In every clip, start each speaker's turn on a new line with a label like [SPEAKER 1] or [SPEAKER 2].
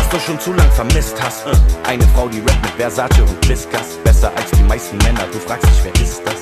[SPEAKER 1] was du schon zu lang vermisst hast. Eine Frau, die rappt mit Versace und Whiskas. Besser als die meisten Männer, du fragst dich, wer ist das?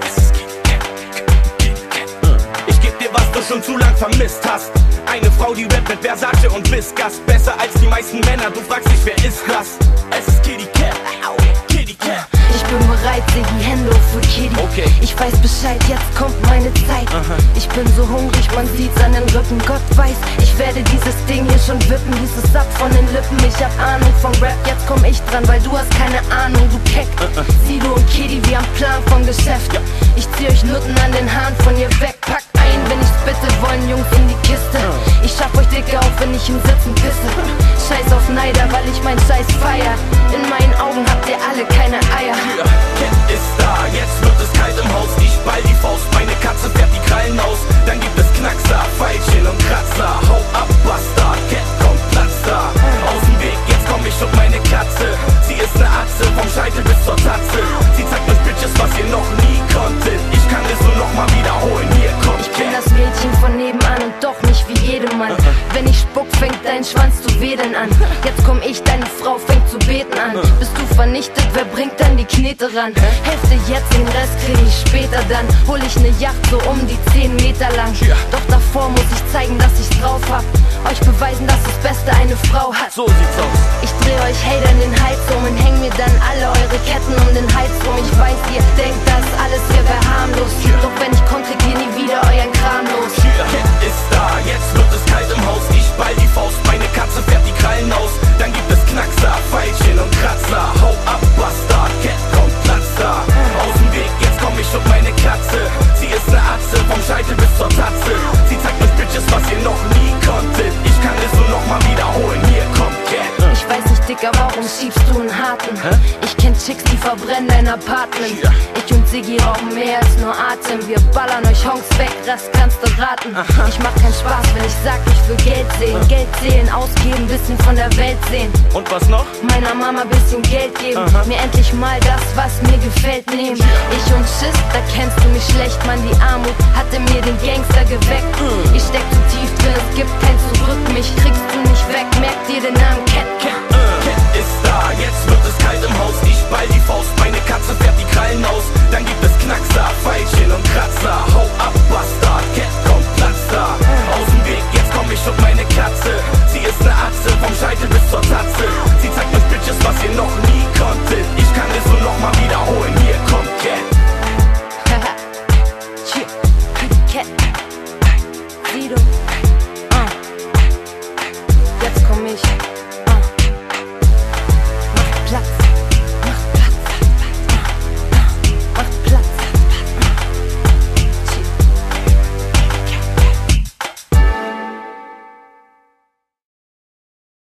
[SPEAKER 1] Ich geb dir, was du schon zu lang vermisst hast. Eine Frau, die rappt mit Versace und Whiskas. Besser als die meisten Männer, du fragst dich, wer ist das? Es ist Kitty Cat, Kitty Cat.
[SPEAKER 2] Ich bin bereit, seh die Hände hoch für Kitty.
[SPEAKER 1] Okay.
[SPEAKER 2] Ich weiß Bescheid, jetzt kommt meine Zeit. Ich bin so hungrig, man sieht's an den Rippen. Gott weiß, ich werde dieses Ding hier schon wippen. Dieses ab von den Lippen, ich hab Ahnung von Rap. Jetzt komm ich dran, weil du hast keine Ahnung, du Keck. Sido und Kitty, wir haben Plan vom Geschäft. Ich zieh euch Nutten an den Haaren von ihr weg. Pack ein, wenn ich's bitte, wollen Jungs in die Kiste. Ich schaff euch dicke auf, wenn ich im Sitzen pisse. Scheiß auf Neider, weil ich mein Scheiß feier. In meinen Augen habt ihr alle keine Eier.
[SPEAKER 1] Cat ist da, jetzt wird es kalt im Haus. Ich ball die Faust, meine Katze fährt die Krallen aus. Dann gibt es Knackser, Pfeilchen und Kratzer. Hau ab, Bastard, Cat kommt, Platz da. Aus dem Weg, jetzt komm ich und meine Katze. Sie ist ne Atze, vom Scheitel bis zur Tatze. Sie zeigt euch Bitches, was ihr noch nie konntet. Ich kann es nur noch mal wiederholen, hier kommt
[SPEAKER 2] Ich bin das Mädchen von nebenan und doch nicht wie jedem Mann. Wenn ich spuck, fängt dein Schwanz zu wedeln an. Jetzt komm ich, deine Frau fängt zu beten an. Bist du vernichtet, wer bringt dann die Knete ran? Hälfte jetzt, den Rest krieg ich später dann. Hol ich ne Yacht so um die 10 Meter lang. Doch davor muss ich zeigen, dass ich's drauf hab. Euch beweisen, dass das Beste eine Frau hat.
[SPEAKER 1] So sieht's aus.
[SPEAKER 2] Ich dreh euch Hatern den Hals um und häng mir dann alle eure Ketten um den Hals rum. Ich weiß, ihr denkt, das alles hier wär harmlos. Doch wenn ich komm, kriegt ihr nie wieder euren Kram los.
[SPEAKER 1] Cat ist da, jetzt wird es kalt im Haus. Ich ball die Faust, meine Katze fährt die Krallen aus. Dann gibt es Knackser, Pfeilchen und Kratzer. Hau ab, Bastard, Cat kommt, Platz da. Aus dem Weg, jetzt komm ich und meine Katze. Sie ist ne Atze, vom Scheitel bis zur Tatze. Sie zeigt euch Bitches, was ihr noch nie konntet. Ich kann es nur noch mal wiederholen, hier kommt Cat.
[SPEAKER 2] Ich weiß nicht, Dicker, warum schiebst du einen Harten? Ich kenn Chicks, die verbrennen dein Apartment. Ich und Siggi rauchen mehr als nur Atem. Wir ballern euch Honks weg, das kannst du raten. Ich mach keinen Spaß, wenn ich sag, ich will Geld sehen. Geld zählen, ausgeben, bisschen von der Welt sehen.
[SPEAKER 1] Und was noch?
[SPEAKER 2] Meiner Mama bisschen Geld geben. Mir endlich mal das, was mir gefällt, nehmen. Ich und Schiss, da kennst du mich schlecht, Mann. Die Armut hatte mir den Gangster geweckt. Ich steck zu tief drin, es gibt kein Zurück. Mich kriegst du nicht weg, merkt dir den Namen Cat.
[SPEAKER 1] Cat ist da, jetzt wird es kalt im Haus. Ich ball die Faust, meine Katze fährt die Krallen aus. Dann gibt es Knackser, Pfeilchen und Kratzer. Hau ab, Bastard, Cat kommt, Platz da. Aus dem Weg, jetzt komm ich und meine Katze. Sie ist ne Atze, vom Scheitel bis zur Tatze. Sie zeigt euch Bitches, was ihr noch nie konntet. Ich kann es nur noch mal wiederholen, hier kommt Cat.
[SPEAKER 2] Cat. Sido.